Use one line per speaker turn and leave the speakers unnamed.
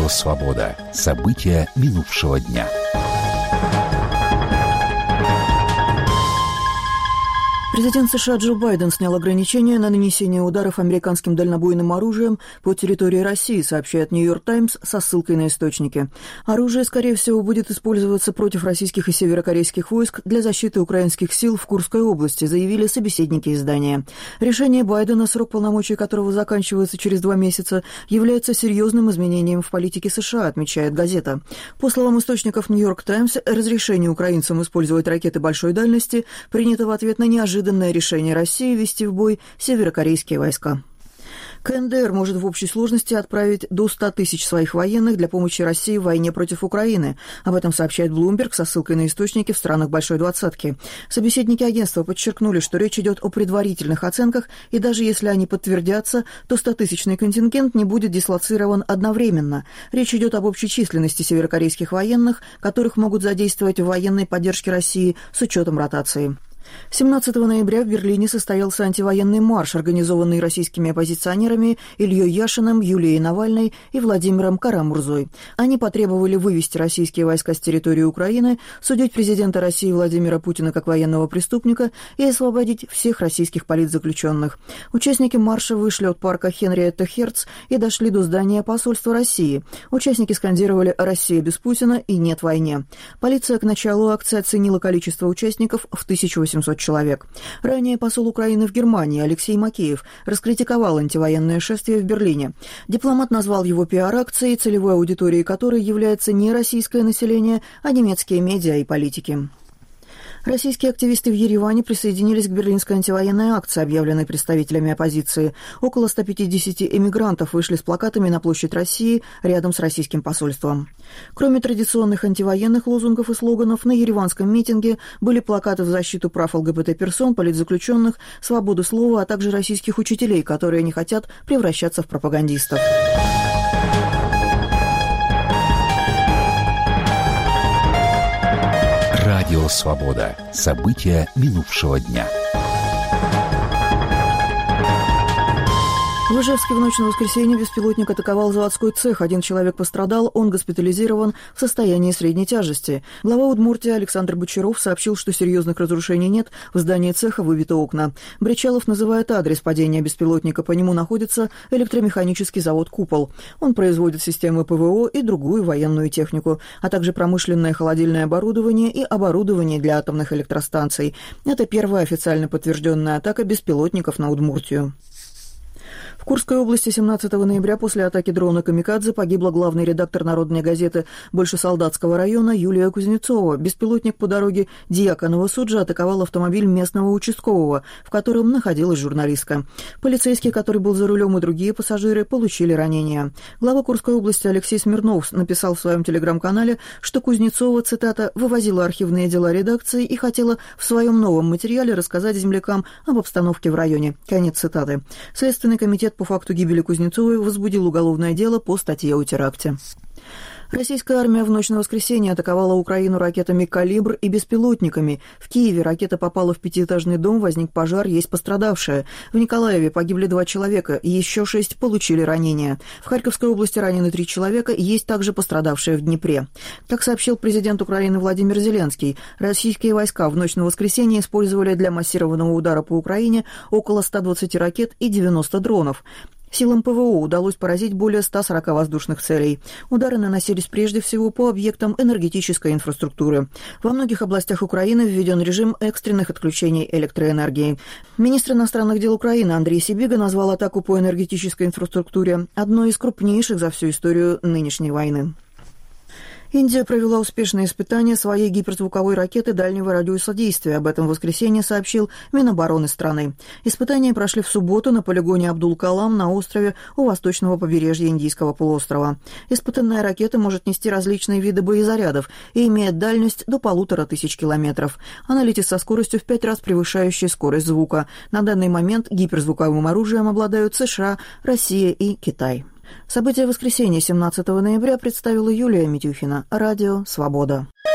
«Свобода». События минувшего дня.
Президент США Джо Байден снял ограничения на нанесение ударов американским дальнобойным оружием по территории России, сообщает «Нью-Йорк Таймс» со ссылкой на источники. Оружие, скорее всего, будет использоваться против российских и северокорейских войск для защиты украинских сил в Курской области, заявили собеседники издания. Решение Байдена, срок полномочий которого заканчивается через 2 месяца, является серьезным изменением в политике США, отмечает газета. По словам источников «Нью-Йорк Таймс», разрешение украинцам использовать ракеты большой дальности принято в ответ на неожиданное решение России ввести в бой северокорейские войска. КНДР может в общей сложности отправить до 100 тысяч своих военных для помощи России в войне против Украины. Об этом сообщает Bloomberg со ссылкой на источники в странах Большой Двадцатки. Собеседники агентства подчеркнули, что речь идет о предварительных оценках, и даже если они подтвердятся, то 100-тысячный контингент не будет дислоцирован одновременно. Речь идет об общей численности северокорейских военных, которых могут задействовать в военной поддержке России с учетом ротации. 17 ноября в Берлине состоялся антивоенный марш, организованный российскими оппозиционерами Ильей Яшиным, Юлией Навальной и Владимиром Кара-Мурзой. Они потребовали вывести российские войска с территории Украины, судить президента России Владимира Путина как военного преступника и освободить всех российских политзаключенных. Участники марша вышли от парка Хенриетта Херц и дошли до здания посольства России. Участники скандировали «Россия без Путина» и «Нет войне». Полиция к началу акции оценила количество участников в 1800 человек. Ранее посол Украины в Германии Алексей Макеев раскритиковал антивоенное шествие в Берлине. Дипломат назвал его пиар-акцией, целевой аудиторией которой является не российское население, а немецкие медиа и политики. Российские активисты в Ереване присоединились к берлинской антивоенной акции, объявленной представителями оппозиции. Около 150 эмигрантов вышли с плакатами на площадь России рядом с российским посольством. Кроме традиционных антивоенных лозунгов и слоганов, на ереванском митинге были плакаты в защиту прав ЛГБТ-персон, политзаключенных, свободы слова, а также российских учителей, которые не хотят превращаться в пропагандистов.
Радио «Свобода». События минувшего дня.
В Ижевске в ночь на воскресенье беспилотник атаковал заводской цех. 1 человек пострадал, он госпитализирован в состоянии средней тяжести. Глава Удмуртии Александр Бочаров сообщил, что серьезных разрушений нет, в здании цеха выбиты окна. Бричалов называет адрес падения беспилотника, по нему находится электромеханический завод «Купол». Он производит системы ПВО и другую военную технику, а также промышленное холодильное оборудование и оборудование для атомных электростанций. Это первая официально подтвержденная атака беспилотников на Удмуртию. В Курской области 17 ноября после атаки дрона «Камикадзе» погибла главный редактор «Народной газеты» Большесолдатского района Юлия Кузнецова. Беспилотник по дороге Дьяконова-Суджа атаковал автомобиль местного участкового, в котором находилась журналистка. Полицейский, который был за рулем, и другие пассажиры получили ранения. Глава Курской области Алексей Смирнов написал в своем телеграм-канале, что Кузнецова, цитата, «вывозила архивные дела редакции и хотела в своем новом материале рассказать землякам об обстановке в районе». Конец цитаты. Следственный комитет по факту гибели Кузнецовой возбудил уголовное дело по статье о теракте. Российская армия в ночь на воскресенье атаковала Украину ракетами «Калибр» и беспилотниками. В Киеве ракета попала в 5-этажный дом, возник пожар, есть пострадавшие. В Николаеве погибли 2 человека, и еще 6 получили ранения. В Харьковской области ранены 3 человека, и есть также пострадавшие в Днепре. Как сообщил президент Украины Владимир Зеленский, российские войска в ночь на воскресенье использовали для массированного удара по Украине около 120 ракет и 90 дронов. Силам ПВО удалось поразить более 140 воздушных целей. Удары наносились прежде всего по объектам энергетической инфраструктуры. Во многих областях Украины введен режим экстренных отключений электроэнергии. Министр иностранных дел Украины Андрей Сибига назвал атаку по энергетической инфраструктуре одной из крупнейших за всю историю нынешней войны. Индия провела успешные испытания своей гиперзвуковой ракеты дальнего радиуса действия. Об этом в воскресенье сообщил Минобороны страны. Испытания прошли в субботу на полигоне Абдул-Калам на острове у восточного побережья Индийского полуострова. Испытанная ракета может нести различные виды боезарядов и имеет дальность до 1500 километров. Она летит со скоростью в 5 раз превышающей скорость звука. На данный момент гиперзвуковым оружием обладают США, Россия и Китай. События воскресенья 17 ноября представила Юлия Митюхина. Радио «Свобода».